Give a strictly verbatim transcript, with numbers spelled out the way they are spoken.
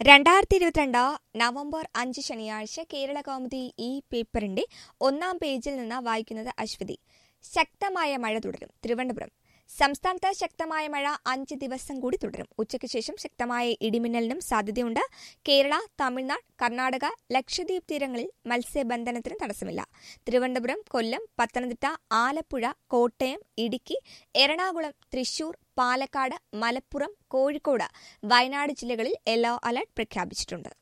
രണ്ടായിരത്തി ഇരുപത്തിരണ്ട് നവംബർ അഞ്ച് ശനിയാഴ്ച കേരള കൗമുദി ഈ പേപ്പറിന്റെ ഒന്നാം പേജിൽ നിന്ന് വായിക്കുന്നത് അശ്വതി. ശക്തമായ മഴ തുടരും. തിരുവനന്തപുരം. സംസ്ഥാനത്ത് ശക്തമായ മഴ അഞ്ച് ദിവസം കൂടി തുടരും. ഉച്ചയ്ക്ക് ശേഷം ശക്തമായ ഇടിമിന്നലിനും സാധ്യതയുണ്ട്. കേരള, തമിഴ്നാട്, കർണാടക, ലക്ഷദ്വീപ് തീരങ്ങളിൽ മത്സ്യബന്ധനത്തിന് തടസ്സമില്ല. തിരുവനന്തപുരം, കൊല്ലം, പത്തനംതിട്ട, ആലപ്പുഴ, കോട്ടയം, ഇടുക്കി, എറണാകുളം, തൃശൂർ, പാലക്കാട്, മലപ്പുറം, കോഴിക്കോട്, വയനാട് ജില്ലകളിൽ യെല്ലോ അലർട്ട് പ്രഖ്യാപിച്ചിട്ടുണ്ട്.